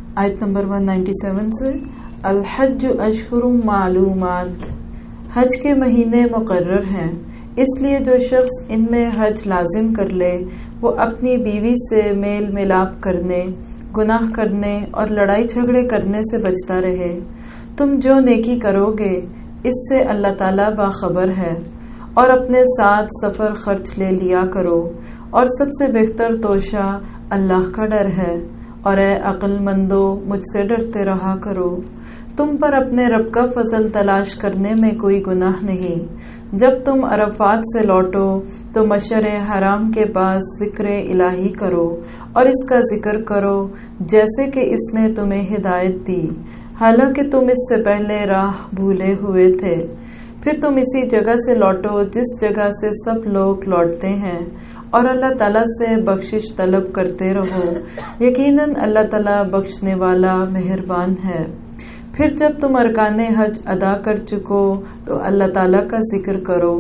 آیت نمبر 197 سے الحج اشہر معلومات، حج کے مہینے مقرر ہیں، اس لیے جو شخص ان میں حج لازم کر لے وہ اپنی بیوی سے میل ملاپ کرنے، گناہ کرنے اور لڑائی جھگڑے کرنے سے بچتا رہے۔ تم جو نیکی کرو گے اس سے اللہ تعالیٰ باخبر ہے، اور اپنے ساتھ سفر خرچ لے لیا کرو، اور سب سے بہتر توشہ اللہ کا ڈر ہے، اور اے عقل مندو مجھ سے ڈرتے رہا کرو۔ تم پر اپنے رب کا فضل تلاش کرنے میں کوئی گناہ نہیں۔ جب تم عرفات سے لوٹو تو مشعر حرام کے پاس ذکر الہی کرو اور اس کا ذکر کرو جیسے کہ اس نے تمہیں ہدایت دی، حالانکہ تم اس سے پہلے راہ بھولے ہوئے تھے۔ پھر تم اسی جگہ سے لوٹو جس جگہ سے سب لوگ لوٹتے ہیں، اور اللہ تعالیٰ سے بخشش طلب کرتے رہو، یقیناً اللہ تعالیٰ بخشنے والا مہربان ہے۔ پھر جب تم ارکان حج ادا کر چکو تو اللہ تعالیٰ کا ذکر کرو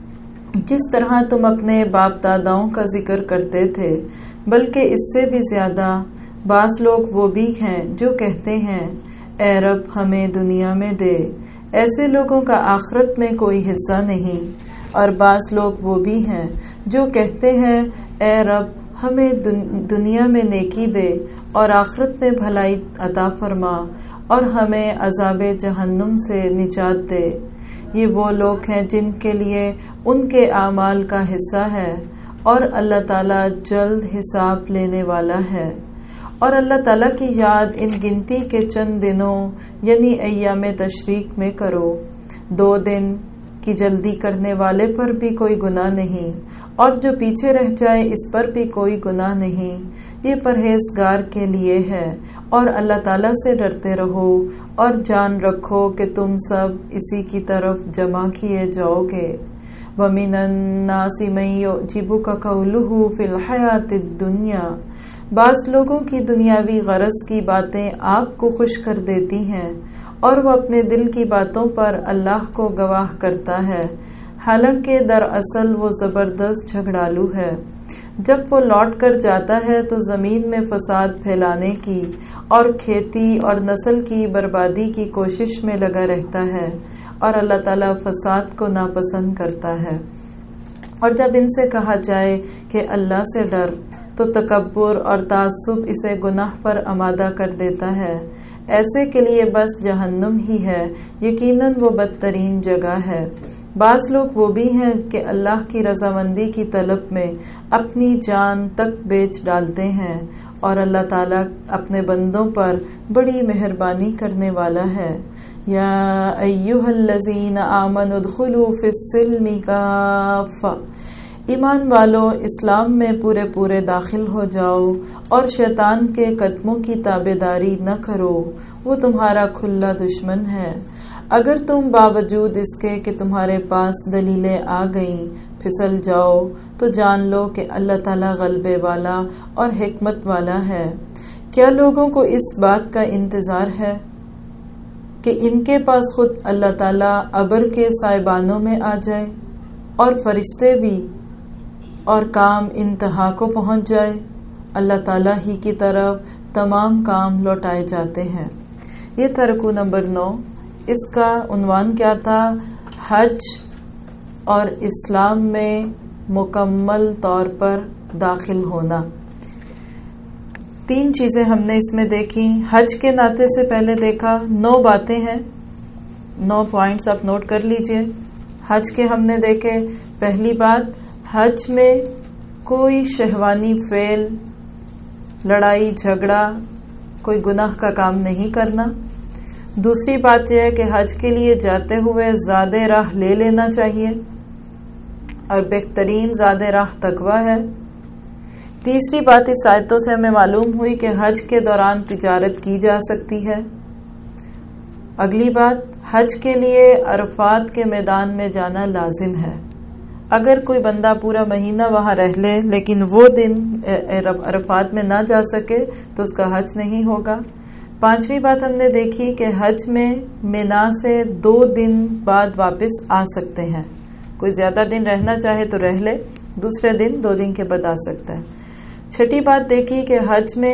جس طرح تم اپنے باپ داداؤں کا ذکر کرتے تھے، بلکہ اس سے بھی زیادہ۔ بعض لوگ وہ بھی ہیں جو کہتے ہیں اے رب ہمیں دنیا میں دے، ایسے لوگوں کا آخرت میں کوئی حصہ نہیں۔ اور بعض لوگ وہ بھی ہیں جو کہتے ہیں اے رب ہمیں دنیا میں نیکی دے اور آخرت میں بھلائی عطا فرما، اور ہمیں عذاب جہنم سے نجات دے۔ یہ وہ لوگ ہیں جن کے لیے ان کے اعمال کا حصہ ہے، اور اللہ تعالیٰ جلد حساب لینے والا ہے۔ اور اللہ تعالیٰ کی یاد ان گنتی کے چند دنوں یعنی ایام تشریق میں کرو۔ 2 دن کی جلدی کرنے والے پر بھی کوئی گناہ نہیں، اور جو پیچھے رہ جائے اس پر بھی کوئی گناہ نہیں۔ یہ پرہیزگار کے لیے ہے، اور اللہ تعالیٰ سے ڈرتے رہو، اور جان رکھو کہ تم سب اسی کی طرف جمع کیے جاؤ گے۔ وَمِنَ النَّاسِ مَن يُعْجِبُكَ قَوْلُهُ فِي الْحَيَاةِ الدُّنْيَا، بعض لوگوں کی دنیاوی غرض کی باتیں آپ کو خوش کر دیتی ہیں، اور وہ اپنے دل کی باتوں پر اللہ کو گواہ کرتا ہے، حالانکہ دراصل وہ زبردست جھگڑالو ہے۔ جب وہ لوٹ کر جاتا ہے تو زمین میں فساد پھیلانے کی اور کھیتی اور نسل کی بربادی کی کوشش میں لگا رہتا ہے، اور اللہ تعالیٰ فساد کو ناپسند کرتا ہے۔ اور جب ان سے کہا جائے کہ اللہ سے ڈر تو تکبر اور تعصب اسے گناہ پر آمادہ کر دیتا ہے۔ ایسے کے لیے بس جہنم ہی ہے، یقیناً وہ بدترین جگہ ہے۔ بعض لوگ وہ بھی ہیں کہ اللہ کی رضامندی کی طلب میں اپنی جان تک بیچ ڈالتے ہیں، اور اللہ تعالیٰ اپنے بندوں پر بڑی مہربانی کرنے والا ہے۔ یا ایھا الذین آمنوا ادخلوا فی السلم کافۃ، ایمان والو اسلام میں پورے داخل ہو جاؤ، اور شیطان کے قدموں کی تابعداری نہ کرو، وہ تمہارا کھلا دشمن ہے۔ اگر تم باوجود اس کے کہ تمہارے پاس دلیلیں آ گئیں پھسل جاؤ تو جان لو کہ اللہ تعالیٰ غلبے والا اور حکمت والا ہے۔ کیا لوگوں کو اس بات کا انتظار ہے کہ ان کے پاس خود اللہ تعالیٰ ابر کے سائبانوں میں آ جائے، اور فرشتے بھی، اور کام انتہا کو پہنچ جائے؟ اللہ تعالیٰ ہی کی طرف تمام کام لوٹائے جاتے ہیں۔ یہ تھا رکوع نمبر 9۔ اس کا عنوان کیا تھا؟ حج اور اسلام میں مکمل طور پر داخل ہونا۔ 3 چیزیں ہم نے اس میں دیکھی۔ حج کے ناطے سے پہلے دیکھا 9 باتیں ہیں، 9 پوائنٹس آپ نوٹ کر لیجئے۔ حج کے ہم نے دیکھے، پہلی بات، حج میں کوئی شہوانی فعل، لڑائی جھگڑا، کوئی گناہ کا کام نہیں کرنا۔ دوسری بات یہ ہے کہ حج کے لیے جاتے ہوئے زاد راہ لے لینا چاہیے، اور بہترین زاد راہ تقویٰ ہے۔ تیسری بات اس آیتوں سے ہمیں معلوم ہوئی کہ حج کے دوران تجارت کی جا سکتی ہے۔ اگلی بات، حج کے لیے عرفات کے میدان میں جانا لازم ہے۔ اگر کوئی بندہ پورا مہینہ وہاں رہ لے لیکن وہ دن عرفات میں نہ جا سکے تو اس کا حج نہیں ہوگا۔ 5ویں بات ہم نے دیکھی کہ حج میں مینا سے 2 دن بعد واپس آ سکتے ہیں۔ کوئی زیادہ دن رہنا چاہے تو رہ لے، دوسرے دن 2 دن کے بعد آ سکتا ہے۔ 6ٹھی بات دیکھی کہ حج میں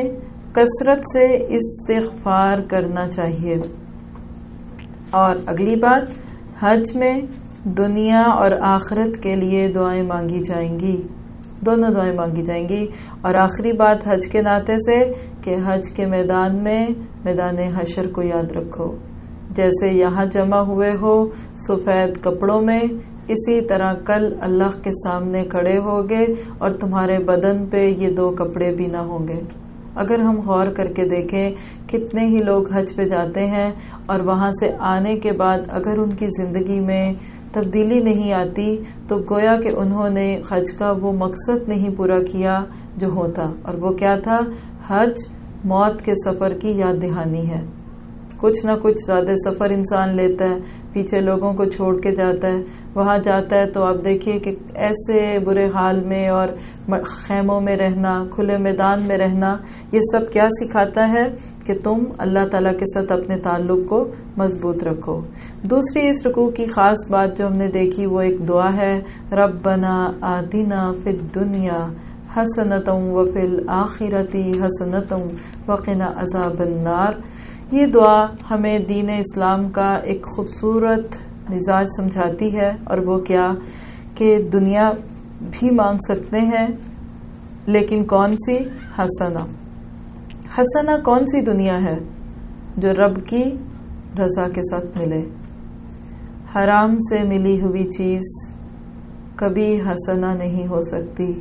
کثرت سے استغفار کرنا چاہیے۔ اور اگلی بات، حج میں دنیا اور آخرت کے لیے دعائیں مانگی جائیں گی، دونوں دعائیں مانگی جائیں گی۔ اور آخری بات حج کے ناطے سے کہ حج کے میدان میں میدان حشر کو یاد رکھو، جیسے یہاں جمع ہوئے ہو سفید کپڑوں میں، اسی طرح کل اللہ کے سامنے کھڑے ہوگے اور تمہارے بدن پہ یہ دو کپڑے بھی نہ ہوں گے۔ اگر ہم غور کر کے دیکھیں کتنے ہی لوگ حج پہ جاتے ہیں اور وہاں سے آنے کے بعد اگر ان کی زندگی میں تبدیلی نہیں آتی تو گویا کہ انہوں نے حج کا وہ مقصد نہیں پورا کیا جو ہوتا، اور وہ کیا تھا؟ حج موت کے سفر کی یاد دہانی ہے۔ کچھ نہ کچھ زیادہ سفر انسان لیتا ہے، پیچھے لوگوں کو چھوڑ کے جاتا ہے، وہاں جاتا ہے تو آپ دیکھیے کہ ایسے برے حال میں اور خیموں میں رہنا، کھلے میدان میں رہنا، یہ سب کیا سکھاتا ہے کہ تم اللہ تعالیٰ کے ساتھ اپنے تعلق کو مضبوط رکھو۔ دوسری اس رکوع کی خاص بات جو ہم نے دیکھی وہ ایک دعا ہے، ربنا آتنا فی الدنیا حسنۃ وفی الآخرۃ حسنۃ وقنا عذاب النار۔ یہ دعا ہمیں دین اسلام کا ایک خوبصورت مزاج سمجھاتی ہے، اور وہ کیا کہ دنیا بھی مانگ سکتے ہیں، لیکن کون سی؟ حسنہ۔ حسنہ کون سی دنیا ہے؟ جو رب کی رضا کے ساتھ ملے۔ حرام سے ملی ہوئی چیز کبھی حسنہ نہیں ہو سکتی۔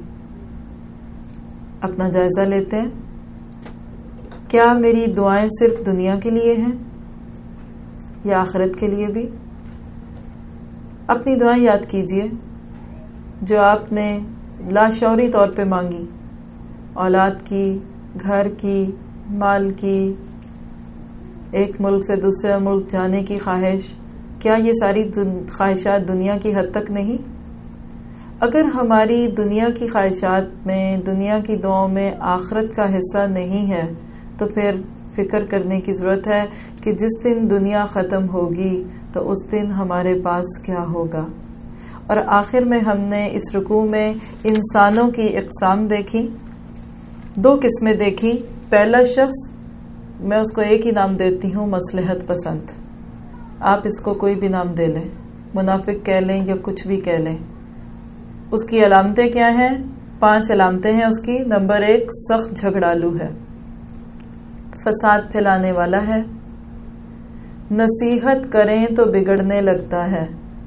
اپنا جائزہ لیتے ہیں، کیا میری دعائیں صرف دنیا کے لیے ہیں یا آخرت کے لیے بھی؟ اپنی دعائیں یاد کیجئے جو آپ نے لاشعوری طور پہ مانگی، اولاد کی، گھر کی، مال کی، ایک ملک سے دوسرے ملک جانے کی خواہش، کیا یہ ساری خواہشات دنیا کی حد تک نہیں؟ اگر ہماری دنیا کی خواہشات میں، دنیا کی دعاؤں میں آخرت کا حصہ نہیں ہے تو پھر فکر کرنے کی ضرورت ہے کہ جس دن دنیا ختم ہوگی تو اس دن ہمارے پاس کیا ہوگا۔ اور آخر میں ہم نے اس رکوع میں انسانوں کی اقسام دیکھی، دو قسمیں دیکھی۔ پہلا شخص، میں اس کو ایک ہی نام دیتی ہوں، مصلحت پسند۔ آپ اس کو کوئی بھی نام دے لیں، منافق کہہ لیں یا کچھ بھی کہہ لیں۔ اس کی علامتیں کیا ہیں؟ 5 علامتیں ہیں اس کی۔ نمبر 1، سخت جھگڑالو ہے، فساد پھیلانے والا ہے، نصیحت کریں تو بگڑنے لگتا ہے،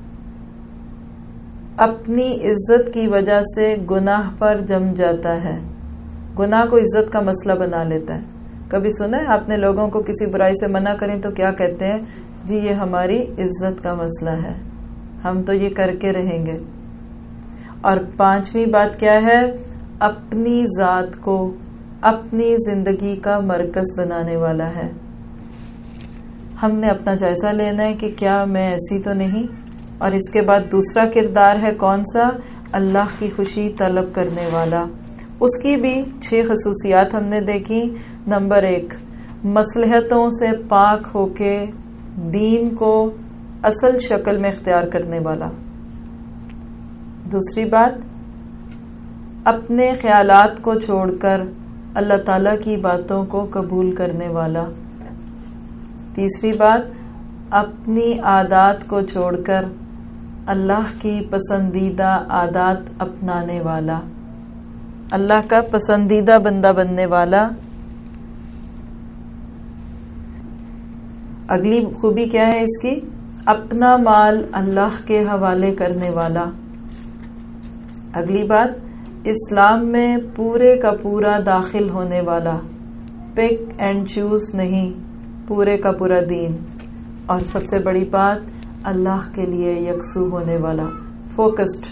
اپنی عزت کی وجہ سے گناہ پر جم جاتا ہے، گناہ کو عزت کا مسئلہ بنا لیتا ہے۔ کبھی سنا ہے آپ نے لوگوں کو کسی برائی سے منع کریں تو کیا کہتے ہیں؟ جی یہ ہماری عزت کا مسئلہ ہے، ہم تو یہ کر کے رہیں گے۔ اور 5ویں بات کیا ہے؟ اپنی ذات کو اپنی زندگی کا مرکز بنانے والا ہے۔ ہم نے اپنا جائزہ لینا ہے کہ کیا میں ایسی تو نہیں۔ اور اس کے بعد دوسرا کردار ہے کون سا؟ اللہ کی خوشی طلب کرنے والا۔ اس کی بھی 6 خصوصیات ہم نے دیکھی۔ نمبر 1، مصلحتوں سے پاک ہو کے دین کو اصل شکل میں اختیار کرنے والا۔ دوسری بات، اپنے خیالات کو چھوڑ کر اللہ تعالیٰ کی باتوں کو قبول کرنے والا۔ تیسری بات، اپنی عادات کو چھوڑ کر اللہ کی پسندیدہ عادات اپنانے والا، اللہ کا پسندیدہ بندہ بننے والا۔ اگلی خوبی کیا ہے اس کی؟ اپنا مال اللہ کے حوالے کرنے والا۔ اگلی بات، اسلام میں پورے کا پورا داخل ہونے والا، پک اینڈ چوز نہیں، پورے کا پورا دین۔ اور سب سے بڑی بات، اللہ کے لیے یکسو ہونے والا، فوکسڈ۔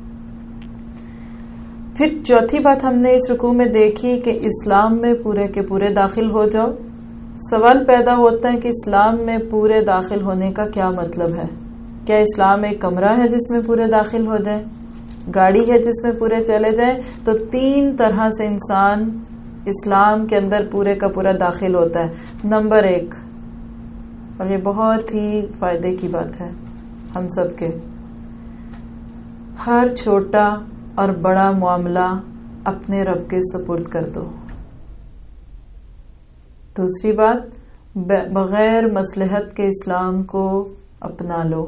پھر چوتھی بات ہم نے اس رکوع میں دیکھی کہ اسلام میں پورے کے پورے داخل ہو جاؤ۔ سوال پیدا ہوتا ہے کہ اسلام میں پورے داخل ہونے کا کیا مطلب ہے؟ کیا اسلام ایک کمرہ ہے جس میں پورے داخل ہو جائیں؟ گاڑی ہے جس میں پورے چلے جائیں؟ تو 3 طرح سے انسان اسلام کے اندر پورے کا پورا داخل ہوتا ہے۔ نمبر 1، اور یہ بہت ہی فائدے کی بات ہے ہم سب کے، ہر چھوٹا اور بڑا معاملہ اپنے رب کے سپرد کر دو۔ دوسری بات، بغیر مصلحت کے اسلام کو اپنا لو،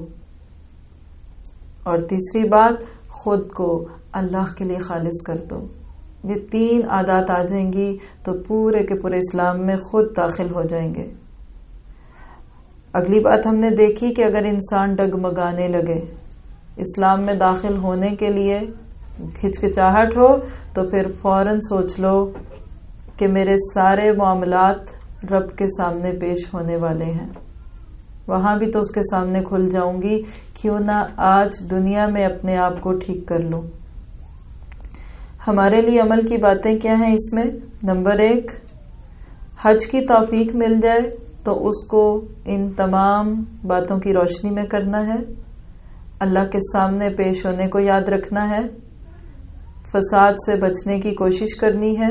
اور تیسری بات، خود کو اللہ کے لیے خالص کر دو۔ یہ 3 عادات آ جائیں گی تو پورے کے پورے اسلام میں خود داخل ہو جائیں گے۔ اگلی بات ہم نے دیکھی کہ اگر انسان ڈگمگانے لگے، اسلام میں داخل ہونے کے لیے ہچکچاہٹ ہو، تو پھر فوراً سوچ لو کہ میرے سارے معاملات رب کے سامنے پیش ہونے والے ہیں، وہاں بھی تو اس کے سامنے کھل جاؤں گی، کیوں نہ آج دنیا میں اپنے آپ کو ٹھیک کر لوں۔ ہمارے لیے عمل کی باتیں کیا ہیں اس میں؟ نمبر 1، حج کی توفیق مل جائے تو اس کو ان تمام باتوں کی روشنی میں کرنا ہے، اللہ کے سامنے پیش ہونے کو یاد رکھنا ہے، فساد سے بچنے کی کوشش کرنی ہے،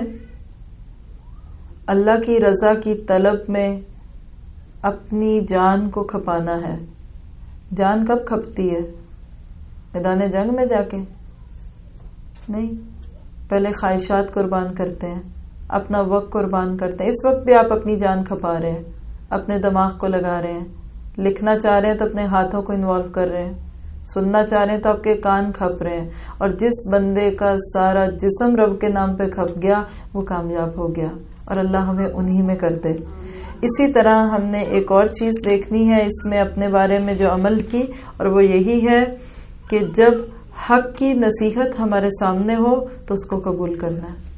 اللہ کی رضا کی طلب میں اپنی جان کو کھپانا ہے۔ جان کب کھپتی ہے؟ میدان جنگ میں جا کے نہیں، پہلے خواہشات قربان کرتے ہیں، اپنا وقت قربان کرتے ہیں۔ اس وقت بھی آپ اپنی جان کھپا رہے ہیں، اپنے دماغ کو لگا رہے ہیں، لکھنا چاہ رہے ہیں تو اپنے ہاتھوں کو انوالو کر رہے ہیں، سننا چاہ رہے ہیں تو آپ کے کان کھپ رہے ہیں، اور جس بندے کا سارا جسم رب کے نام پہ کھپ گیا وہ کامیاب ہو گیا، اور اللہ ہمیں انہی میں کر دے۔ اسی طرح ہم نے ایک اور چیز دیکھنی ہے اس میں اپنے بارے میں جو عمل کی، اور وہ یہی ہے کہ جب حق کی نصیحت ہمارے سامنے ہو تو اس کو قبول کرنا ہے،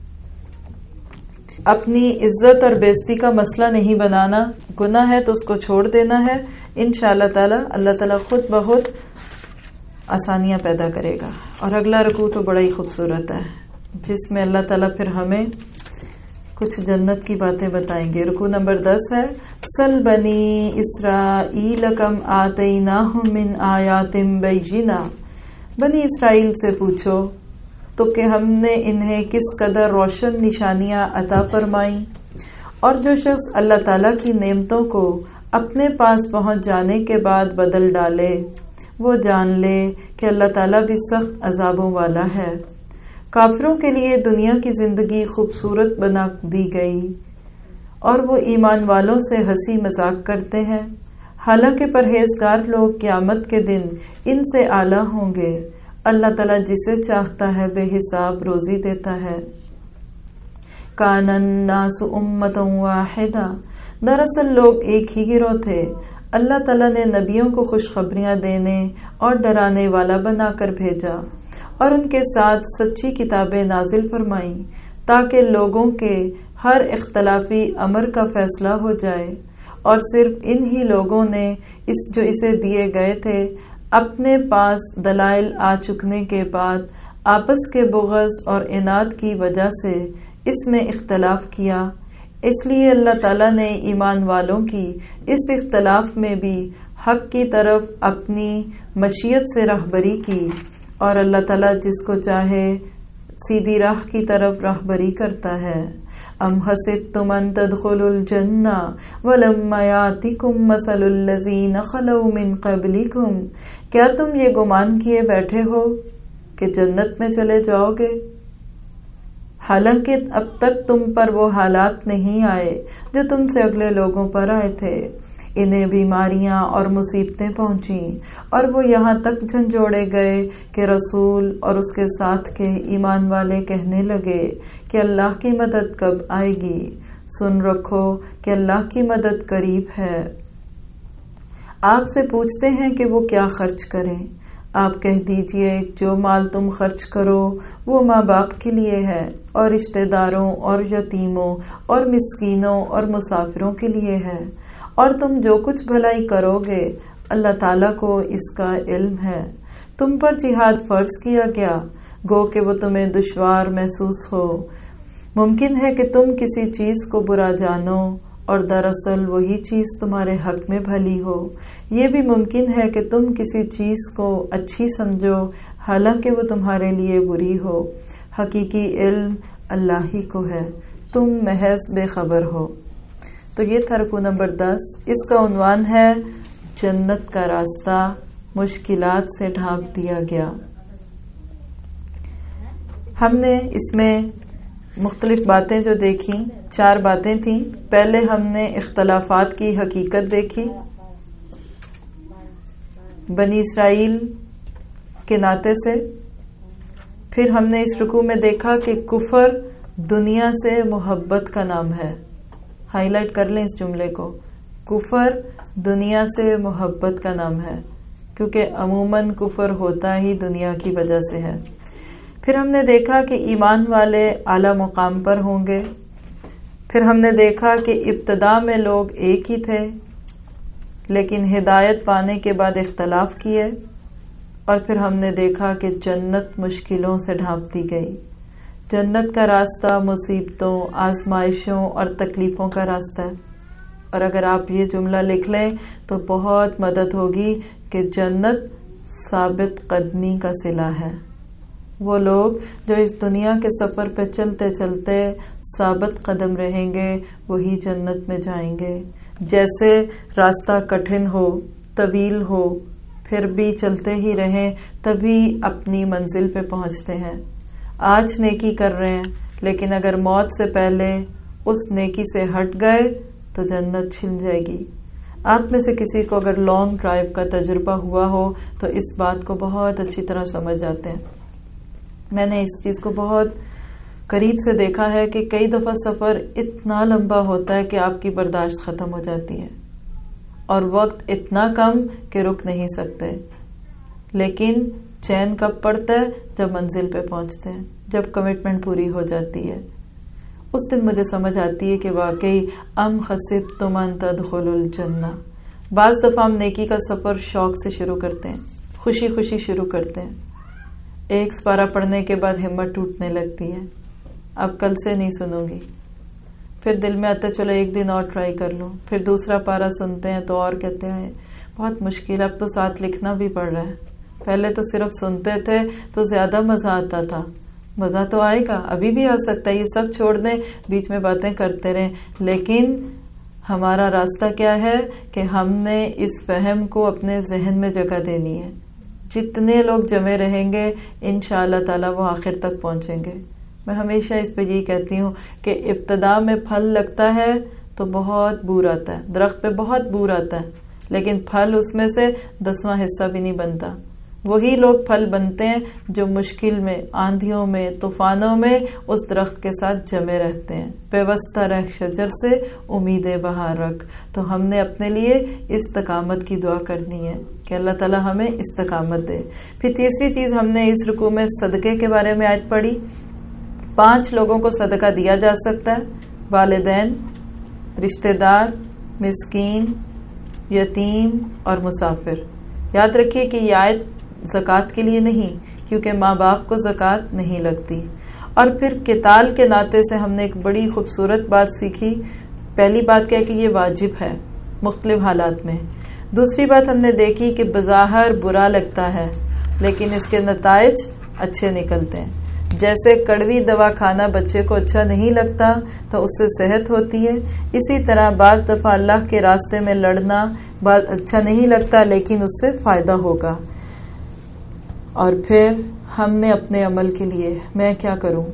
اپنی عزت اور بےزتی کا مسئلہ نہیں بنانا، گناہ ہے تو اس کو چھوڑ دینا ہے۔ انشاءاللہ تعالی اللہ تعالی خود بخود آسانیاں پیدا کرے گا۔ اور اگلا رکوع تو بڑا ہی خوبصورت ہے، جس میں اللہ تعالیٰ پھر ہمیں کچھ جنت کی باتیں بتائیں گے۔ رکوع نمبر 10 ہے، سل بنی اسرائیل کم آتیناہم من آیات بینہ، بنی اسرائیل سے پوچھو تو کہ ہم نے انہیں کس قدر روشن نشانیاں عطا فرمائیں۔ اور جو شخص اللہ تعالیٰ کی نعمتوں کو اپنے پاس پہنچ جانے کے بعد بدل ڈالے، وہ جان لے کہ اللہ تعالیٰ بھی سخت عذابوں والا ہے۔ کافروں کے لیے دنیا کی زندگی خوبصورت بنا دی گئی، اور وہ ایمان والوں سے ہنسی مذاق کرتے ہیں، حالانکہ پرہیزگار لوگ قیامت کے دن ان سے اعلیٰ ہوں گے۔ اللہ تعالیٰ جسے چاہتا ہے بے حساب روزی دیتا ہے۔ کان الناس امۃ واحدہ، دراصل لوگ ایک ہی گروہ تھے۔ اللہ تعالیٰ نے نبیوں کو خوشخبریاں دینے اور ڈرانے والا بنا کر بھیجا، اور ان کے ساتھ سچی کتابیں نازل فرمائیں تاکہ لوگوں کے ہر اختلافی امر کا فیصلہ ہو جائے، اور صرف انہی لوگوں نے جو اسے دیے گئے تھے اپنے پاس دلائل آ چکنے کے بعد آپس کے بغض اور عناد کی وجہ سے اس میں اختلاف کیا۔ اس لیے اللہ تعالیٰ نے ایمان والوں کی اس اختلاف میں بھی حق کی طرف اپنی مشیت سے راہبری کی، اور اللہ تعالیٰ جس کو چاہے سیدھی راہ کی طرف راہبری کرتا ہے۔ ام حسبتم ان تدخلوا الجنہ ولما یاتکم مثل الذین خلوا من قبلکم، کیا تم یہ گمان کیے بیٹھے ہو کہ جنت میں چلے جاؤ گے، حالانکہ اب تک تم پر وہ حالات نہیں آئے جو تم سے اگلے لوگوں پر آئے تھے۔ انہیں بیماریاں اور مصیبتیں پہنچیں، اور وہ یہاں تک جھنجھوڑے گئے کہ رسول اور اس کے ساتھ کے ایمان والے کہنے لگے کہ اللہ کی مدد کب آئے گی۔ سن رکھو کہ اللہ کی مدد قریب ہے۔ آپ سے پوچھتے ہیں کہ وہ کیا خرچ کریں، آپ کہہ دیجئے جو مال تم خرچ کرو وہ ماں باپ کے لیے ہے، اور رشتہ داروں اور یتیموں اور مسکینوں اور مسافروں کے لیے ہے، اور تم جو کچھ بھلائی کرو گے اللہ تعالیٰ کو اس کا علم ہے۔ تم پر جہاد فرض کیا گیا، گو کہ وہ تمہیں دشوار محسوس ہو۔ ممکن ہے کہ تم کسی چیز کو برا جانو اور دراصل وہی چیز تمہارے حق میں بھلی ہو۔ یہ بھی ممکن ہے کہ تم کسی چیز کو اچھی سمجھو حالانکہ وہ تمہارے لیے بری ہو۔ حقیقی علم اللہ ہی کو ہے، تم محض بے خبر ہو۔ تو یہ تھا رکوع نمبر 10۔ اس کا عنوان ہے جنت کا راستہ مشکلات سے ڈھانپ دیا گیا۔ ہم نے اس میں مختلف باتیں جو دیکھی، 4 باتیں تھیں. پہلے ہم نے اختلافات کی حقیقت دیکھی بنی اسرائیل کے ناطے سے. پھر ہم نے اس رکوع میں دیکھا کہ کفر دنیا سے محبت کا نام ہے. ہائی لائٹ کر لیں اس جملے کو، کفر دنیا سے محبت کا نام ہے، کیونکہ عموماً کفر ہوتا ہی دنیا کی وجہ سے ہے. پھر ہم نے دیکھا کہ ایمان والے اعلیٰ مقام پر ہوں گے. پھر ہم نے دیکھا کہ ابتدا میں لوگ ایک ہی تھے، لیکن ہدایت پانے کے بعد اختلاف کیے. اور پھر ہم نے دیکھا کہ جنت مشکلوں سے ڈھانپتی گئی. جنت کا راستہ مصیبتوں، آزمائشوں اور تکلیفوں کا راستہ ہے. اور اگر آپ یہ جملہ لکھ لیں تو بہت مدد ہوگی کہ جنت ثابت قدمی کا صلہ ہے. وہ لوگ جو اس دنیا کے سفر پہ چلتے چلتے ثابت قدم رہیں گے وہی جنت میں جائیں گے. جیسے راستہ کٹھن ہو، طویل ہو، پھر بھی چلتے ہی رہیں تبھی اپنی منزل پہ پہنچتے ہیں. آج نیکی کر رہے ہیں، لیکن اگر موت سے پہلے اس نیکی سے ہٹ گئے تو جنت چھن جائے گی. آپ میں سے کسی کو اگر لانگ ڈرائیو کا تجربہ ہوا ہو تو اس بات کو بہت اچھی طرح سمجھ جاتے ہیں. میں نے اس چیز کو بہت قریب سے دیکھا ہے کہ کئی دفعہ سفر اتنا لمبا ہوتا ہے کہ آپ کی برداشت ختم ہو جاتی ہے اور وقت اتنا کم کہ رک نہیں سکتے. لیکن چین کب پڑتا ہے؟ جب منزل پہ پہنچتے ہیں، جب کمٹمنٹ پوری ہو جاتی ہے. اس دن مجھے سمجھ آتی ہے کہ واقعی ام حسبتم ان تدخلوا الجنہ. بعض دفعہ ہم نیکی کا سفر شوق سے شروع کرتے ہیں، خوشی خوشی شروع کرتے ہیں. ایک سپارہ پڑھنے کے بعد ہمت ٹوٹنے لگتی ہے، اب کل سے نہیں سنوں گی. پھر دل میں آتا ہے چلو ایک دن اور ٹرائی کر لوں. پھر دوسرا پارہ سنتے ہیں تو اور کہتے ہیں بہت مشکل، اب تو ساتھ لکھنا بھی پڑ رہا ہے. پہلے تو صرف سنتے تھے تو زیادہ مزہ آتا تھا. مزہ تو آئے گا، ابھی بھی آ سکتا ہے. یہ سب چھوڑ دیں، بیچ میں باتیں کرتے رہیں. لیکن ہمارا راستہ کیا ہے کہ ہم نے اس فہم کو اپنے ذہن میں جگہ دینی ہے. جتنے لوگ جمے رہیں گے انشاءاللہ تعالی وہ آخر تک پہنچیں گے. میں ہمیشہ اس پہ یہی کہتی ہوں کہ ابتدا میں پھل لگتا ہے تو بہت بور آتا ہے، درخت پہ بہت بور آتا ہے، لیکن پھل اس میں سے 10واں حصہ بھی نہیں بنتا. وہی لوگ پھل بنتے ہیں جو مشکل میں، آندھیوں میں، طوفانوں میں اس درخت کے ساتھ جمے رہتے ہیں. پیوستہ رہ شجر سے امید بہار رکھ. تو ہم نے اپنے لیے استقامت کی دعا کرنی ہے کہ اللہ تعالی ہمیں استقامت دے. پھر تیسری چیز ہم نے اس رکوع میں صدقے کے بارے میں آیت پڑھی. 5 لوگوں کو صدقہ دیا جا سکتا ہے: والدین، رشتہ دار، مسکین، یتیم اور مسافر. یاد رکھیے کہ یہ آیت زکوٰۃ کے لیے نہیں، کیونکہ ماں باپ کو زکوٰۃ نہیں لگتی. اور پھر قتال کے ناطے سے ہم نے ایک بڑی خوبصورت بات سیکھی. پہلی بات کیا کہ یہ واجب ہے مختلف حالات میں. دوسری بات ہم نے دیکھی کہ بظاہر برا لگتا ہے لیکن اس کے نتائج اچھے نکلتے ہیں. جیسے کڑوی دوا کھانا بچے کو اچھا نہیں لگتا تو اس سے صحت ہوتی ہے، اسی طرح بعض دفعہ اللہ کے راستے میں لڑنا اچھا نہیں لگتا لیکن اس سے فائدہ ہوگا. اور پھر ہم نے اپنے عمل کے لیے میں کیا کروں،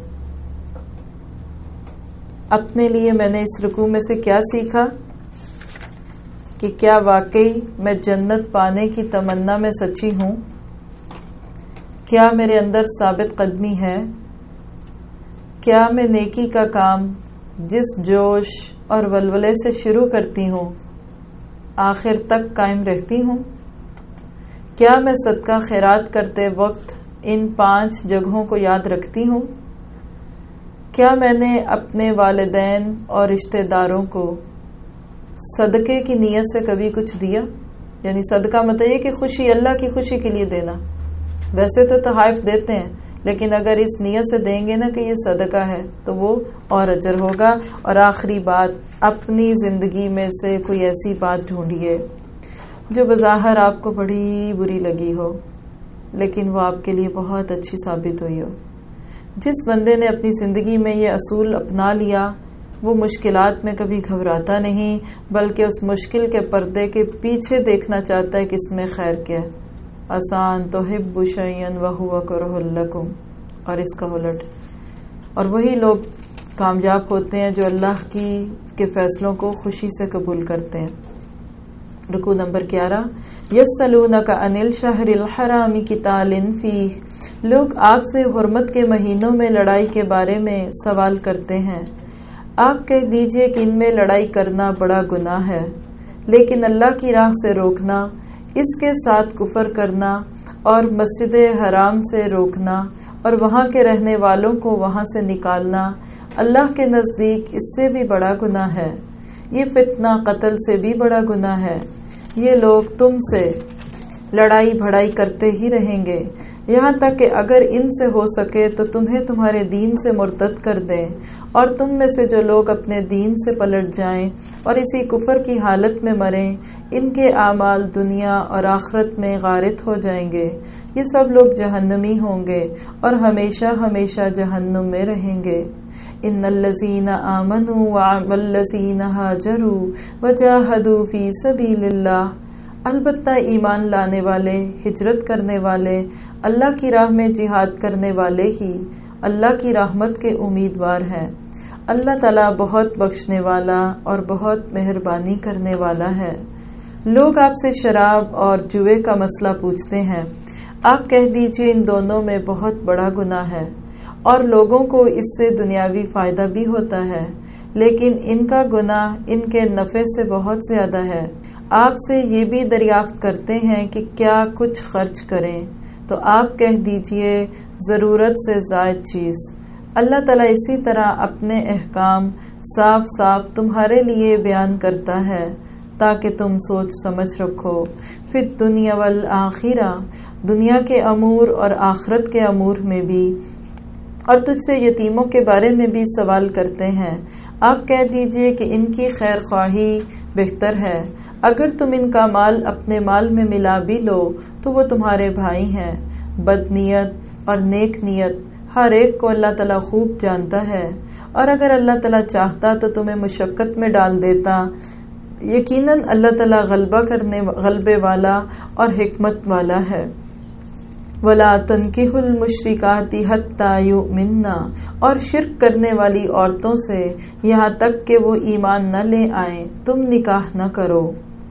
اپنے لیے میں نے اس رکوع میں سے کیا سیکھا کہ کیا واقعی میں جنت پانے کی تمنا میں سچی ہوں؟ کیا میرے اندر ثابت قدمی ہے؟ کیا میں نیکی کا کام جس جوش اور ولولے سے شروع کرتی ہوں آخر تک قائم رہتی ہوں؟ کیا میں صدقہ خیرات کرتے وقت ان 5 جگہوں کو یاد رکھتی ہوں؟ کیا میں نے اپنے والدین اور رشتہ داروں کو صدقے کی نیت سے کبھی کچھ دیا؟ یعنی صدقہ مطلب یہ کہ خوشی، اللہ کی خوشی کے لیے دینا. ویسے تو تحائف دیتے ہیں لیکن اگر اس نیت سے دیں گے نا کہ یہ صدقہ ہے تو وہ اور اجر ہوگا. اور آخری بات، اپنی زندگی میں سے کوئی ایسی بات ڈھونڈیے جو بظاہر آپ کو بڑی بری لگی ہو لیکن وہ آپ کے لیے بہت اچھی ثابت ہوئی ہو. جس بندے نے اپنی زندگی میں یہ اصول اپنا لیا وہ مشکلات میں کبھی گھبراتا نہیں بلکہ اس مشکل کے پردے کے پیچھے دیکھنا چاہتا ہے کہ اس میں خیر کیا ہے. آسان تحب شیئا وہو کرہ لکم، اور اس کا الٹ. اور وہی لوگ کامیاب ہوتے ہیں جو اللہ کے فیصلوں کو خوشی سے قبول کرتے ہیں۔ رکوع نمبر 11 یسألونک عن الشہر الحرام قتال فیہ، لوگ آپ سے حرمت کے مہینوں میں لڑائی کے بارے میں سوال کرتے ہیں۔ آپ کہہ دیجئے کہ ان میں لڑائی کرنا بڑا گناہ ہے، لیکن اللہ کی راہ سے روکنا، اس کے ساتھ کفر کرنا اور مسجد حرام سے روکنا اور وہاں کے رہنے والوں کو وہاں سے نکالنا اللہ کے نزدیک اس سے بھی بڑا گناہ ہے۔ یہ فتنہ قتل سے بھی بڑا گناہ ہے۔ یہ لوگ تم سے لڑائی بھڑائی کرتے ہی رہیں گے یہاں تک کہ اگر ان سے ہو سکے تو تمہیں تمہارے دین سے مرتد کر دیں، اور تم میں سے جو لوگ اپنے دین سے پلٹ جائیں اور اسی کفر کی حالت میں مریں، ان کے اعمال دنیا اور آخرت میں غارت ہو جائیں گے۔ یہ سب لوگ جہنمی ہوں گے اور ہمیشہ ہمیشہ جہنم میں رہیں گے۔ ان الذین آمنوا والذین ہاجروا وجاہدوا فی سبیل اللہ، البتہ ایمان لانے والے، ہجرت کرنے والے، اللہ کی راہ میں جہاد کرنے والے ہی اللہ کی رحمت کے امیدوار ہیں۔ اللہ تعالیٰ بہت بخشنے والا اور بہت مہربانی کرنے والا ہے۔ لوگ آپ سے شراب اور جوے کا مسئلہ پوچھتے ہیں، آپ کہہ دیجئے ان دونوں میں بہت بڑا گناہ ہے، اور لوگوں کو اس سے دنیاوی فائدہ بھی ہوتا ہے، لیکن ان کا گناہ ان کے نفع سے بہت زیادہ ہے۔ آپ سے یہ بھی دریافت کرتے ہیں کہ کیا کچھ خرچ کریں، تو آپ کہہ دیجئے ضرورت سے زائد چیز۔ اللہ تعالیٰ اسی طرح اپنے احکام صاف صاف تمہارے لیے بیان کرتا ہے تاکہ تم سوچ سمجھ رکھو۔ فی الدنیا والآخرہ، دنیا کے امور اور آخرت کے امور میں بھی، اور تجھ سے یتیموں کے بارے میں بھی سوال کرتے ہیں، آپ کہہ دیجئے کہ ان کی خیر خواہی بہتر ہے۔ اگر تم ان کا مال اپنے مال میں ملا بھی لو تو وہ تمہارے بھائی ہیں۔ بد نیت اور نیک نیت ہر ایک کو اللہ تعالیٰ خوب جانتا ہے، اور اگر اللہ تعالیٰ چاہتا تو تمہیں مشقت میں ڈال دیتا۔ یقیناً اللہ تعالیٰ غلبے والا اور حکمت والا ہے۔ وَلَا تَنْكِحُوا الْمُشْرِكَاتِ حَتَّى يُؤْمِنَّ، اور شرک کرنے والی عورتوں سے یہاں تک کہ وہ ایمان نہ لے آئیں تم نکاح نہ کرو۔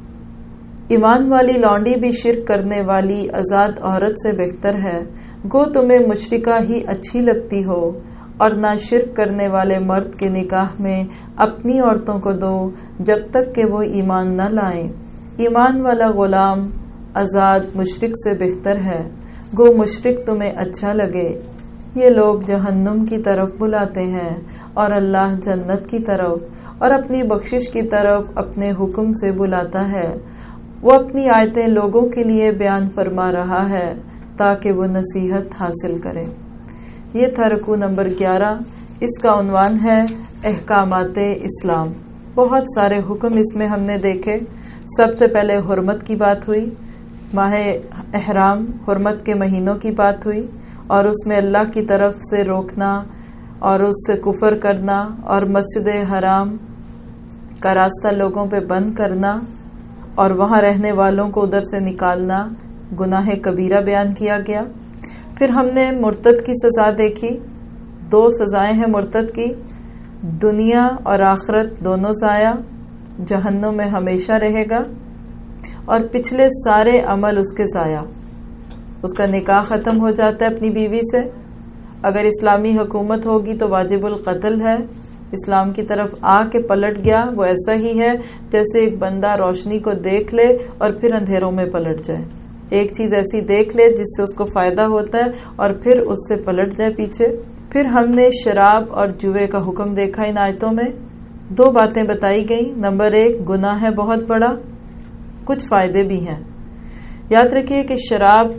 ایمان والی لونڈی بھی شرک کرنے والی آزاد عورت سے بہتر ہے، گو تمہیں مشرکہ ہی اچھی لگتی ہو، اور نہ شرک کرنے والے مرد کے نکاح میں اپنی عورتوں کو دو جب تک کہ وہ ایمان نہ لائیں۔ ایمان والا غلام آزاد مشرک سے بہتر ہے، گو مشرک تمہیں اچھا لگے۔ یہ لوگ جہنم کی طرف بلاتے ہیں اور اللہ جنت کی طرف اور اپنی بخشش کی طرف اپنے حکم سے بلاتا ہے۔ وہ اپنی آیتیں لوگوں کے لیے بیان فرما رہا ہے تاکہ وہ نصیحت حاصل کرے۔ یہ تھا رکوع نمبر 11۔ اس کا عنوان ہے احکامات اسلام۔ بہت سارے حکم اس میں ہم نے دیکھے۔ سب سے پہلے حرمت کی بات ہوئی، ماہ احرام حرمت کے مہینوں کی بات ہوئی، اور اس میں اللہ کی طرف سے روکنا اور اس سے کفر کرنا اور مسجد حرام کا راستہ لوگوں پہ بند کرنا اور وہاں رہنے والوں کو ادھر سے نکالنا گناہ کبیرہ بیان کیا گیا۔ پھر ہم نے مرتد کی سزا دیکھی۔ 2 سزائیں ہیں مرتد کی، دنیا اور آخرت دونوں ضائع، جہنم میں ہمیشہ رہے گا، اور پچھلے سارے عمل اس کے ضائع۔ اس کا نکاح ختم ہو جاتا ہے اپنی بیوی سے، اگر اسلامی حکومت ہوگی تو واجب القتل ہے۔ اسلام کی طرف آ کے پلٹ گیا، وہ ایسا ہی ہے جیسے ایک بندہ روشنی کو دیکھ لے اور پھر اندھیروں میں پلٹ جائے۔ ایک چیز ایسی دیکھ لے جس سے اس کو فائدہ ہوتا ہے اور پھر اس سے پلٹ جائے پیچھے۔ پھر ہم نے شراب اور جوے کا حکم دیکھا۔ ان آیتوں میں 2 باتیں بتائی گئیں۔ نمبر 1 گناہ ہے بہت بڑا، کچھ فائدے بھی ہیں۔ یاد رکھیے کہ شراب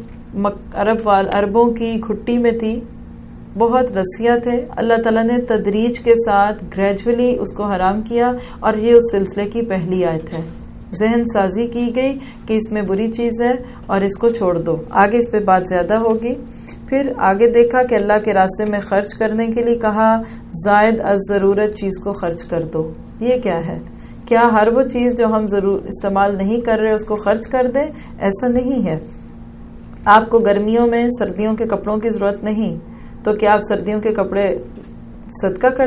عربوں کی گھٹی میں تھی، بہت رسیاں تھے، اللہ تعالیٰ نے تدریج کے ساتھ گریجولی اس کو حرام کیا، اور یہ اس سلسلے کی پہلی آیت ہے۔ ذہن سازی کی گئی کہ اس میں بری چیز ہے اور اس کو چھوڑ دو، آگے اس پہ بات زیادہ ہوگی۔ پھر آگے دیکھا کہ اللہ کے راستے میں خرچ کرنے کے لیے کہا زائد از ضرورت چیز کو خرچ کر دو۔ یہ کیا ہے؟ کیا ہر وہ چیز جو ہم استعمال نہیں کر رہے اس کو خرچ کر دیں؟ ایسا نہیں ہے۔ آپ کو گرمیوں میں سردیوں کے کپڑوں کی ضرورت نہیں، تو کیا آپ سردیوں کے کپڑے صدقہ کر دیں؟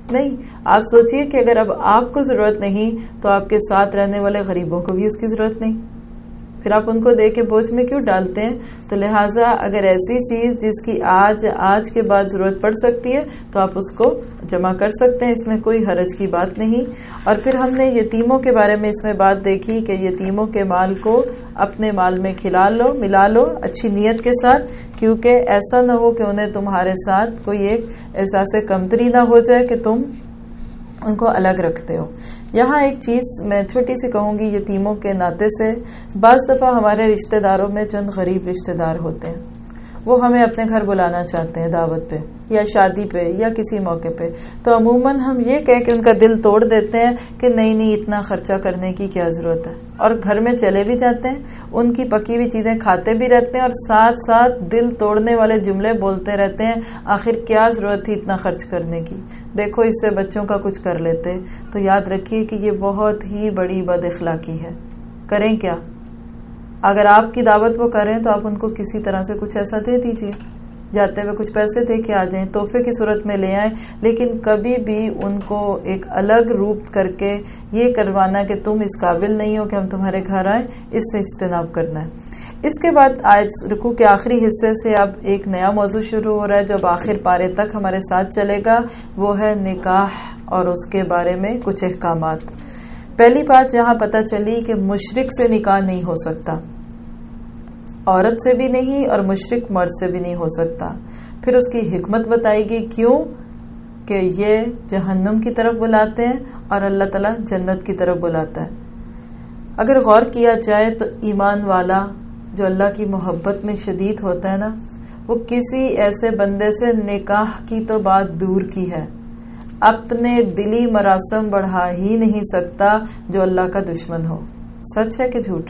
نہیں. آپ سوچئے کہ اگر اب آپ کو ضرورت نہیں تو آپ کے ساتھ رہنے والے غریبوں کو بھی اس کی ضرورت نہیں، پھر آپ ان کو دے کے بوجھ میں کیوں ڈالتے ہیں؟ تو لہٰذا اگر ایسی چیز جس کی آج کے بعد ضرورت پڑ سکتی ہے تو آپ اس کو جمع کر سکتے ہیں، اس میں کوئی حرج کی بات نہیں. اور پھر ہم نے یتیموں کے بارے میں اس میں بات دیکھی کہ یتیموں کے مال کو اپنے مال میں ملا لو اچھی نیت کے ساتھ، کیونکہ ایسا نہ ہو کہ انہیں تمہارے ساتھ کوئی ایک احساس کمتری نہ ہو جائے کہ تم ان کو الگ رکھتے ہو. یہاں ایک چیز میں چھوٹی سی کہوں گی یتیموں کے ناطے سے. بعض دفعہ ہمارے رشتہ داروں میں چند غریب رشتہ دار ہوتے ہیں، وہ ہمیں اپنے گھر بلانا چاہتے ہیں دعوت پہ یا شادی پہ یا کسی موقع پہ، تو عموماً ہم یہ کہہ کے ان کا دل توڑ دیتے ہیں کہ نہیں اتنا خرچہ کرنے کی کیا ضرورت ہے، اور گھر میں چلے بھی جاتے ہیں، ان کی پکی ہوئی چیزیں کھاتے بھی رہتے ہیں اور ساتھ ساتھ دل توڑنے والے جملے بولتے رہتے ہیں. آخر کیا ضرورت تھی اتنا خرچ کرنے کی، دیکھو اس سے بچوں کا کچھ کر لیتے. تو یاد رکھیے کہ یہ بہت ہی بڑی بد اخلاقی ہے. کریں کیا؟ اگر آپ کی دعوت وہ کریں تو آپ ان کو کسی طرح سے کچھ ایسا دے دیجئے، جاتے ہوئے کچھ پیسے دے کے آ جائیں، تحفے کی صورت میں لے آئیں، لیکن کبھی بھی ان کو ایک الگ روپ کر کے یہ کروانا کہ تم اس قابل نہیں ہو کہ ہم تمہارے گھر آئیں، اس سے اجتناب کرنا ہے. اس کے بعد آیت رکوع کے آخری حصے سے اب ایک نیا موضوع شروع ہو رہا ہے جو اب آخر پارے تک ہمارے ساتھ چلے گا، وہ ہے نکاح اور اس کے بارے میں کچھ احکامات. پہلی بات یہاں پتہ چلی کہ مشرک سے نکاح نہیں ہو سکتا، عورت سے بھی نہیں اور مشرک مرد سے بھی نہیں ہو سکتا. پھر اس کی حکمت بتائی گئی، کیوں کہ یہ جہنم کی طرف بلاتے ہیں اور اللہ تعالیٰ جنت کی طرف بلاتا ہے. اگر غور کیا جائے تو ایمان والا جو اللہ کی محبت میں شدید ہوتا ہے نا، وہ کسی ایسے بندے سے نکاح کی تو بات دور کی ہے، اپنے دلی مراسم بڑھا ہی نہیں سکتا جو اللہ کا دشمن ہو. سچ ہے کہ جھوٹ؟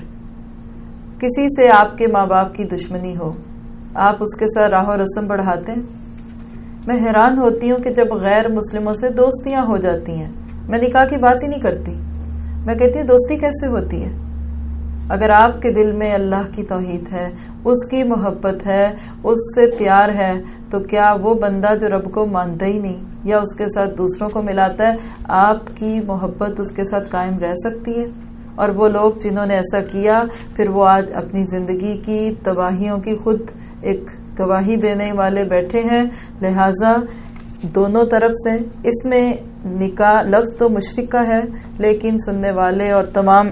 کسی سے آپ کے ماں باپ کی دشمنی ہو، آپ اس کے ساتھ راہ و رسم بڑھاتے ہیں؟ میں حیران ہوتی ہوں کہ جب غیر مسلموں سے دوستیاں ہو جاتی ہیں، میں نکاح کی بات ہی نہیں کرتی، میں کہتی ہوں دوستی کیسے ہوتی ہے؟ اگر آپ کے دل میں اللہ کی توحید ہے، اس کی محبت ہے، اس سے پیار ہے، تو کیا وہ بندہ جو رب کو مانتا ہی نہیں یا اس کے ساتھ دوسروں کو ملاتا ہے، آپ کی محبت اس کے ساتھ قائم رہ سکتی ہے؟ اور وہ لوگ جنہوں نے ایسا کیا پھر وہ آج اپنی زندگی کی تباہیوں کی خود ایک گواہی دینے والے بیٹھے ہیں. لہٰذا دونوں طرف سے اس میں نکاح لفظ تو مشرک کا ہے، لیکن سننے والے اور تمام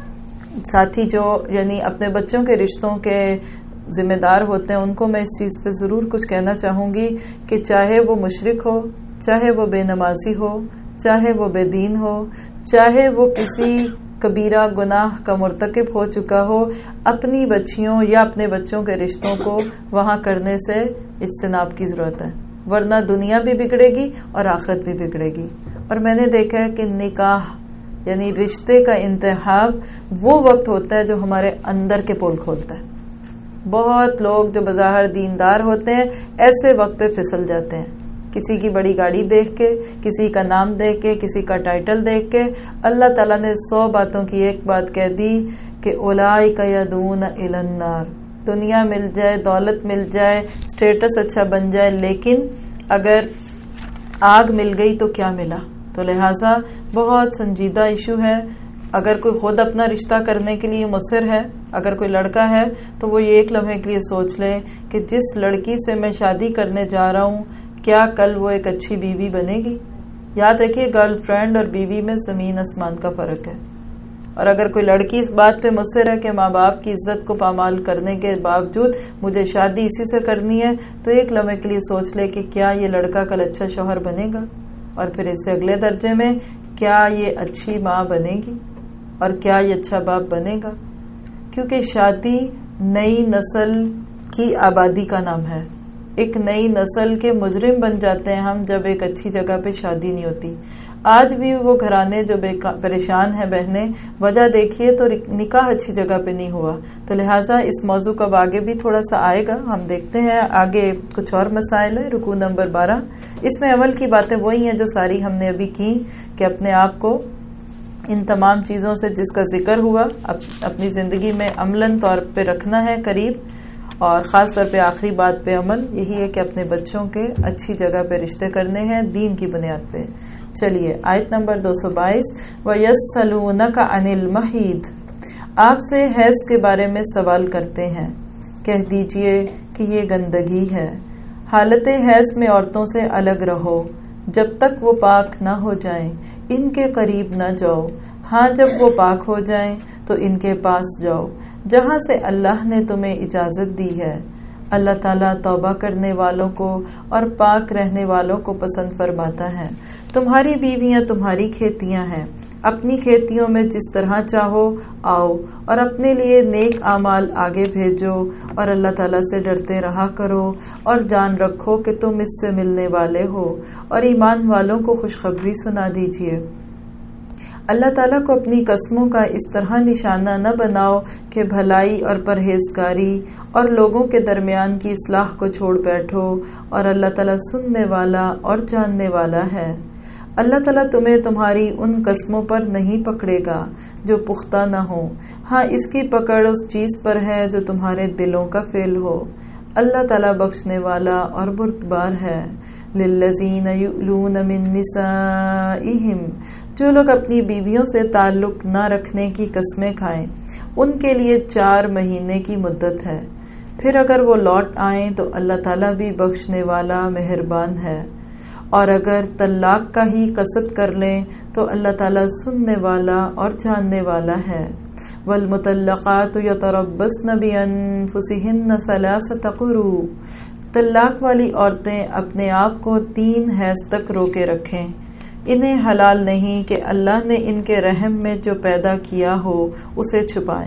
ساتھی جو یعنی اپنے بچوں کے رشتوں کے ذمہ دار ہوتے ہیں ان کو میں اس چیز پہ ضرور کچھ کہنا چاہوں گی کہ چاہے وہ مشرک ہو، چاہے وہ بے نمازی ہو، چاہے وہ بے دین ہو، چاہے وہ کسی کبیرہ گناہ کا مرتکب ہو چکا ہو، اپنی بچیوں یا اپنے بچوں کے رشتوں کو وہاں کرنے سے اجتناب کی ضرورت ہے، ورنہ دنیا بھی بگڑے گی اور آخرت بھی بگڑے گی. اور میں نے دیکھا ہے کہ نکاح یعنی رشتے کا انتخاب وہ وقت ہوتا ہے جو ہمارے اندر کے پول کھولتا ہے. بہت لوگ جو بظاہر دیندار ہوتے ہیں ایسے وقت پہ پھسل جاتے ہیں، کسی کی بڑی گاڑی دیکھ کے، کسی کا نام دیکھ کے، کسی کا ٹائٹل دیکھ کے. اللہ تعالیٰ نے 100 باتوں کی ایک بات کہہ دی کہ اولئک یدعون الی النار. دنیا مل جائے، دولت مل جائے، اسٹیٹس اچھا بن جائے، لیکن اگر آگ مل گئی تو کیا ملا؟ تو لہٰذا بہت سنجیدہ ایشو ہے. اگر کوئی خود اپنا رشتہ کرنے کے لیے مصر ہے، اگر کوئی لڑکا ہے تو وہ یہ ایک لمحے کے لیے سوچ لے کہ جس لڑکی سے میں شادی کرنے جا رہا ہوں کیا کل وہ ایک اچھی بیوی بنے گی؟ یاد رکھیے گرل فرینڈ اور بیوی میں زمین آسمان کا فرق ہے. اور اگر کوئی لڑکی اس بات پہ مصر ہے کہ ماں باپ کی عزت کو پامال کرنے کے باوجود مجھے شادی اسی سے کرنی ہے، تو ایک لمحے کے لیے سوچ لے کہ کیا یہ لڑکا کل اچھا شوہر بنے گا، اور پھر اس سے اگلے درجے میں کیا یہ اچھی ماں بنے گی اور کیا یہ اچھا باپ بنے گا. کیونکہ شادی نئی نسل کی آبادی کا نام ہے. ایک نئی نسل کے مجرم بن جاتے ہیں ہم جب ایک اچھی جگہ پہ شادی نہیں ہوتی. آج بھی وہ گھرانے جو پریشان ہیں بہنیں، وجہ دیکھیے تو نکاح اچھی جگہ پہ نہیں ہوا. تو لہٰذا اس موضوع کا آگے بھی تھوڑا سا آئے گا، ہم دیکھتے ہیں آگے کچھ اور مسائل ہے. رکوع نمبر 12 اس میں عمل کی باتیں وہی ہیں جو ساری ہم نے ابھی کی، کہ اپنے آپ کو ان تمام چیزوں سے جس کا ذکر ہوا اپنی زندگی میں عملاً طور پہ رکھنا ہے قریب. اور خاص طور پہ آخری بات پہ عمل یہی ہے کہ اپنے بچوں کے اچھی جگہ پہ رشتے کرنے ہیں دین کی بنیاد پہ. چلیے آیت نمبر 222. وَيَسْأَلُونَكَ عَنِ الْمَحِيضِ. آپ سے حیض کے بارے میں سوال کرتے ہیں، کہہ دیجئے کہ یہ گندگی ہے. حالت حیض میں عورتوں سے الگ رہو جب تک وہ پاک نہ ہو جائیں، ان کے قریب نہ جاؤ. ہاں جب وہ پاک ہو جائیں تو ان کے پاس جاؤ جہاں سے اللہ نے تمہیں اجازت دی ہے. اللہ تعالیٰ توبہ کرنے والوں کو اور پاک رہنے والوں کو پسند فرماتا ہے. تمہاری بیویاں تمہاری کھیتیاں ہیں، اپنی کھیتیوں میں جس طرح چاہو آؤ اور اپنے لیے نیک اعمال آگے بھیجو اور اللہ تعالیٰ سے ڈرتے رہا کرو اور جان رکھو کہ تم اس سے ملنے والے ہو اور ایمان والوں کو خوشخبری سنا دیجیے. اللہ تعالیٰ کو اپنی قسموں کا اس طرح نشانہ نہ بناؤ کہ بھلائی اور پرہیزگاری اور لوگوں کے درمیان کی اصلاح کو چھوڑ بیٹھو، اور اللہ تعالیٰ سننے والا اور جاننے والا ہے. اللہ تعالیٰ تمہیں تمہاری ان قسموں پر نہیں پکڑے گا جو پختہ نہ ہو. ہاں اس کی پکڑ اس چیز پر ہے جو تمہارے دلوں کا فعل ہو. اللہ تعالیٰ بخشنے والا اور بردبار ہے. للذین یؤلون من نسائہم. جو لوگ اپنی بیویوں سے تعلق نہ رکھنے کی قسمیں کھائیں ان کے لیے 4 مہینے کی مدت ہے. پھر اگر وہ لوٹ آئیں تو اللہ تعالیٰ بھی بخشنے والا مہربان ہے. اور اگر طلاق کا ہی قصد کر لیں تو اللہ تعالیٰ سننے والا اور جاننے والا ہے. والمطلقات یتربصن بانفسہن 3 قروء. طلاق والی عورتیں اپنے آپ کو 3 حیض تک روکے رکھیں. انہیں حلال نہیں کہ اللہ نے ان کے رحم میں جو پیدا کیا ہو اسے چھپائیں.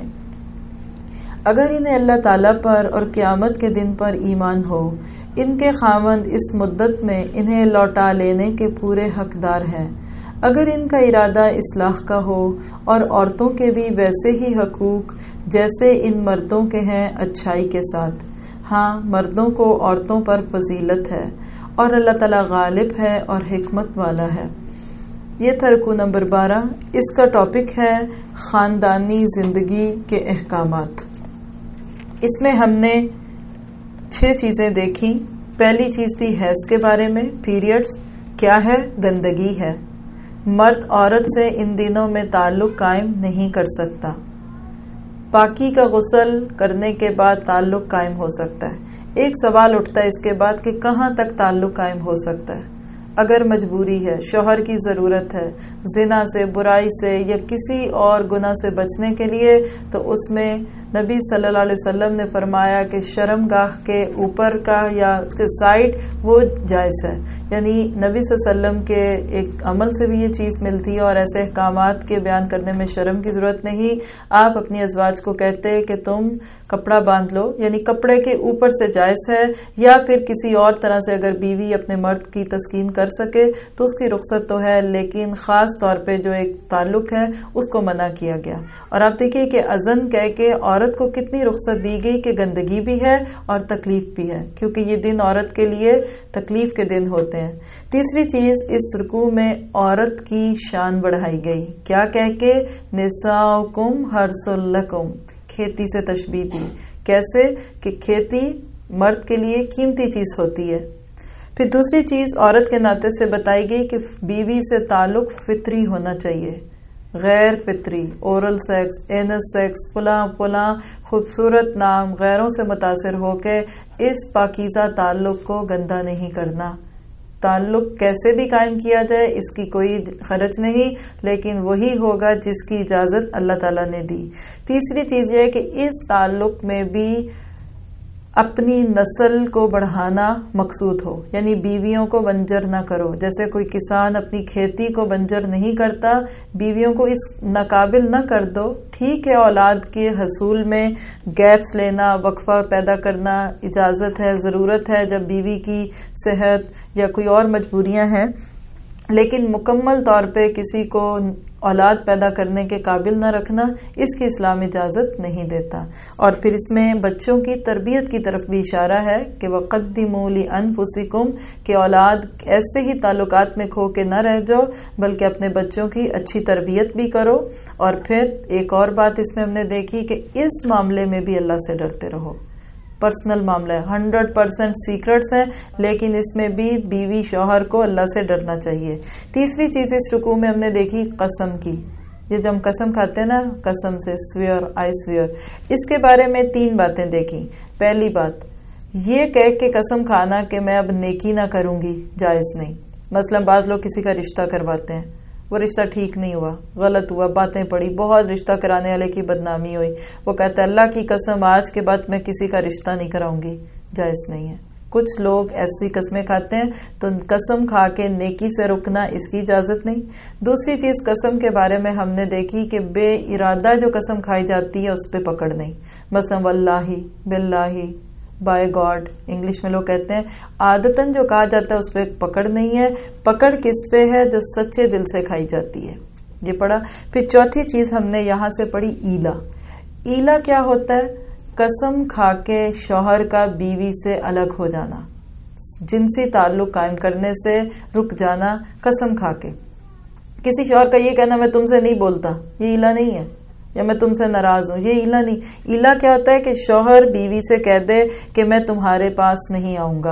اگر انہیں اللہ تعالیٰ پر اور قیامت کے دن پر ایمان ہو، ان کے خاوند اس مدت میں انہیں لوٹا لینے کے پورے حقدار ہیں. اگر ان کا ارادہ اصلاح کا ہو اور عورتوں کے بھی ویسے ہی حقوق جیسے ان مردوں کے ہیں اچھائی کے ساتھ. ہاں مردوں کو عورتوں پر فضیلت ہے اور اللہ تعالیٰ غالب ہے اور حکمت والا ہے. یہ تھا رکوع نمبر 12. اس کا ٹاپک ہے خاندانی زندگی کے احکامات. اس میں ہم نے 6 چیزیں دیکھی. پہلی چیز تھی حیض کے بارے میں. پیریڈز کیا ہے؟ گندگی ہے. مرد عورت سے ان دنوں میں تعلق قائم نہیں کر سکتا. پاکی کا غسل کرنے کے بعد تعلق قائم ہو سکتا ہے. ایک سوال اٹھتا ہے اس کے بعد کہ کہاں تک تعلق قائم ہو سکتا ہے؟ اگر مجبوری ہے، شوہر کی ضرورت ہے زنا سے، برائی سے یا کسی اور گناہ سے بچنے کے لیے، تو اس میں نبی صلی اللہ علیہ وسلم نے فرمایا کہ شرم گاہ کے اوپر کا یا اس کے سائڈ وہ جائز ہے. یعنی نبی صلی اللہ علیہ وسلم کے ایک عمل سے بھی یہ چیز ملتی ہے اور ایسے احکامات کے بیان کرنے میں شرم کی ضرورت نہیں. آپ اپنی ازواج کو کہتے کہ تم کپڑا باندھ لو، یعنی کپڑے کے اوپر سے جائز ہے. یا پھر کسی اور طرح سے اگر بیوی اپنے مرد کی تسکین کر سکے تو اس کی رخصت تو ہے، لیکن خاص طور پہ جو ایک تعلق ہے اس کو منع کیا گیا. اور آپ دیکھیے کہ اذن کہہ کے عورت کو کتنی رخصت دی گئی کہ گندگی بھی ہے اور تکلیف بھی ہے، کیونکہ یہ دن عورت کے لیے تکلیف کے دن ہوتے ہیں. تیسری چیز، اس رکوع میں عورت کی شان بڑھائی گئی. کیا کہہ کے؟ نساؤکم حرث لکم. کھیتی سے تشبیہ دی. کیسے کہ کھیتی مرد کے لیے قیمتی چیز ہوتی ہے. پھر دوسری چیز عورت کے ناطے سے بتائی گئی کہ بیوی سے تعلق فطری ہونا چاہیے، غیر فطری، اورل سیکس، اینس سیکس، فلاں خوبصورت نام غیروں سے متاثر ہو کے اس پاکیزہ تعلق کو گندا نہیں کرنا. تعلق کیسے بھی قائم کیا جائے اس کی کوئی خرچ نہیں، لیکن وہی ہوگا جس کی اجازت اللہ تعالیٰ نے دی. تیسری چیز یہ ہے کہ اس تعلق میں بھی اپنی نسل کو بڑھانا مقصود ہو، یعنی بیویوں کو بنجر نہ کرو. جیسے کوئی کسان اپنی کھیتی کو بنجر نہیں کرتا، بیویوں کو اس ناقابل نہ کر دو. ٹھیک ہے اولاد کے حصول میں گیپس لینا، وقفہ پیدا کرنا اجازت ہے، ضرورت ہے جب بیوی کی صحت یا کوئی اور مجبوریاں ہیں، لیکن مکمل طور پہ کسی کو اولاد پیدا کرنے کے قابل نہ رکھنا اس کی اسلام اجازت نہیں دیتا. اور پھر اس میں بچوں کی تربیت کی طرف بھی اشارہ ہے کہ وَقَدِّمُوا لِأَنفُسِكُمْ کہ اولاد ایسے ہی تعلقات میں کھو کے نہ رہ جاؤ بلکہ اپنے بچوں کی اچھی تربیت بھی کرو. اور پھر ایک اور بات اس میں ہم نے دیکھی کہ اس معاملے میں بھی اللہ سے ڈرتے رہو. पर्सनल मामला है, 100% सीक्रेट्स हैं, लेकिन इसमें भी बीवी शौहर को अल्लाह से डरना चाहिए। तीसरी चीज इस रुकू में हमने देखी कसम की, ये जो हम कसम खाते हैं ना, कसम से, स्वेयर, आई स्वेयर, इसके बारे में 3 बातें देखी। पहली बात, ये कह के कसम खाना कि मैं अब नेकी ना करूंगी, जायज नहीं। मसलन बाज लोग किसी का रिश्ता करवाते हैं, वो रिश्ता ठीक नहीं हुआ, गलत हुआ, बातें पड़ी, बहुत रिश्ता कराने वाले की बदनामी हुई, वो कहता है अल्लाह की कसम आज के बाद मैं किसी का रिश्ता नहीं कराऊंगी, जायज नहीं है। कुछ लोग ऐसी कस्में खाते हैं, तो कसम खा के नेकी से रुकना, इसकी इजाजत नहीं। दूसरी चीज कसम के बारे में हमने देखी कि बे इरादा जो कसम खाई जाती है उस पर पकड़ नहीं। मसलन वल्लाही, बिल्लाही, बाय गॉड, इंग्लिश में लोग कहते हैं, आदतन जो कहा जाता है उस पर पकड़ नहीं है। पकड़ किस पे है? जो सच्चे दिल से खाई जाती है, ये पढ़ा। फिर चौथी चीज हमने यहां से पढ़ी ईला। ईला क्या होता है? कसम खा के शौहर का बीवी से अलग हो जाना, जिनसी ताल्लुक कायम करने से रुक जाना कसम खा के। किसी शौहर का ये कहना मैं तुमसे नहीं बोलता, ये ईला नहीं है, या मैं तुमसे नाराज हूं, ये ईला नहीं। ईला क्या होता है कि शौहर बीवी से कह दे कि मैं तुम्हारे पास नहीं आऊंगा।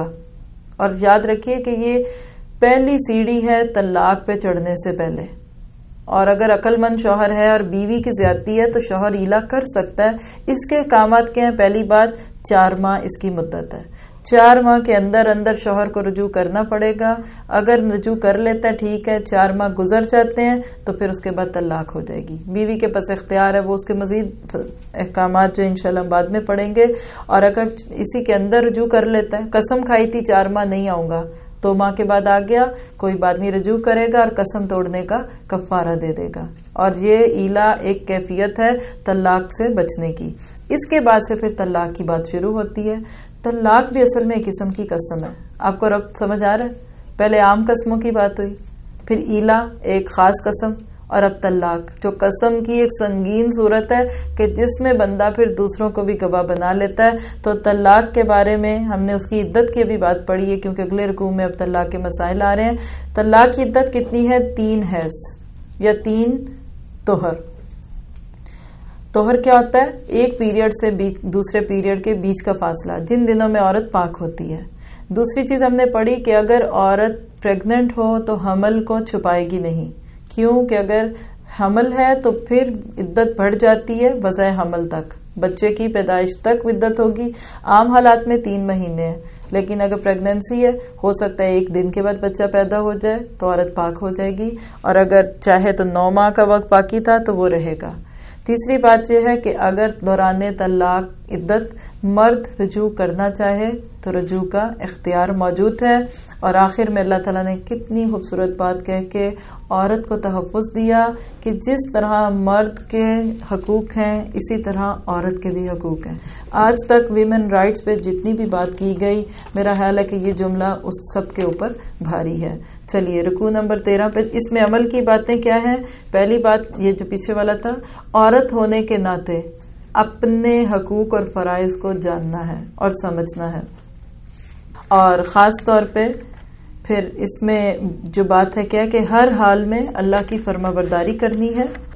और याद रखिए कि ये पहली सीढ़ी है तलाक पे चढ़ने से पहले। और अगर अक्लमंद शौहर है और बीवी की ज्यादती है तो शौहर ईला कर सकता है। इसके कामात क्या है? पहली बात, 4 माह इसकी मुद्दत है। 4 माह के अंदर अंदर शौहर को रुजू करना पड़ेगा। अगर रुजू कर लेता है ठीक है, 4 माह गुजर जाते हैं तो फिर उसके बाद तलाक हो जाएगी। बीवी के पास इख्तियार है, वो उसके मजीद अहकामात जो इंशाल्लाह बाद में पढ़ेंगे। और अगर इसी के अंदर रुजू कर लेता है, कसम खाई थी 4 माह नहीं आऊंगा, 2 माह के बाद आ गया, कोई बात नहीं, रुजू करेगा और कसम तोड़ने का कफारा दे देगा। और ये ईला एक कैफियत है तलाक से बचने की। इसके बाद से फिर तलाक की बात शुरू होती है। तलाक भी असल में एक किस्म की कसम है। आपको रब्त समझ आ रहा है? पहले आम कसमों की बात हुई, फिर ईला एक खास कसम, और अब तलाक जो कसम की एक संगीन सूरत है कि जिसमें बंदा फिर दूसरों को भी गवाह बना लेता है। तो तलाक के बारे में हमने उसकी इद्दत की भी बात पढ़ी है, क्योंकि अगले रुकू में अब तलाक के मसाइल आ रहे हैं। तलाक की इद्दत कितनी है? 3 हैज या 3 तोहर। तोहर क्या होता है? एक पीरियड से दूसरे पीरियड के बीच का फासला, जिन दिनों में औरत पाक होती है। दूसरी चीज हमने पढ़ी कि अगर औरत प्रेग्नेंट हो तो हमल को छुपाएगी नहीं। क्यों? कि अगर हमल है तो फिर इद्दत बढ़ जाती है वज़ह हमल तक, बच्चे की पैदाइश तक इद्दत होगी। आम हालात में 3 महीने है, लेकिन अगर प्रेगनेंसी है, हो सकता है 1 दिन के बाद बच्चा पैदा हो जाए तो औरत पाक हो जाएगी। और अगर चाहे तो 9 माह का वक्त बाकी था तो वो रहेगा। तीसरी बात यह है कि अगर दौरान तलाक इद्दत मर्द रुजू करना चाहे तो रुजू का इख्तियार मौजूद है। और आखिर में अल्लाह ताला ने कितनी खूबसूरत बात कह के औरत को तहफ़्फ़ुज़ दिया कि जिस तरह मर्द के हकूक हैं इसी तरह औरत के भी हकूक हैं। आज तक वीमेन राइट्स पे जितनी भी बात की गई, मेरा ख्याल है कि ये जुमला उस सब के ऊपर भारी है। चलिए रुकू नंबर 13 पे इसमें अमल की बातें क्या हैं। पहली बात ये जो पीछे वाला था, औरत होने के नाते अपने हकूक और फराइज को जानना है और समझना है। और ख़ास तौर पे फिर इसमें जो बात है क्या कि हर हाल में अल्लाह की फर्माबरदारी करनी है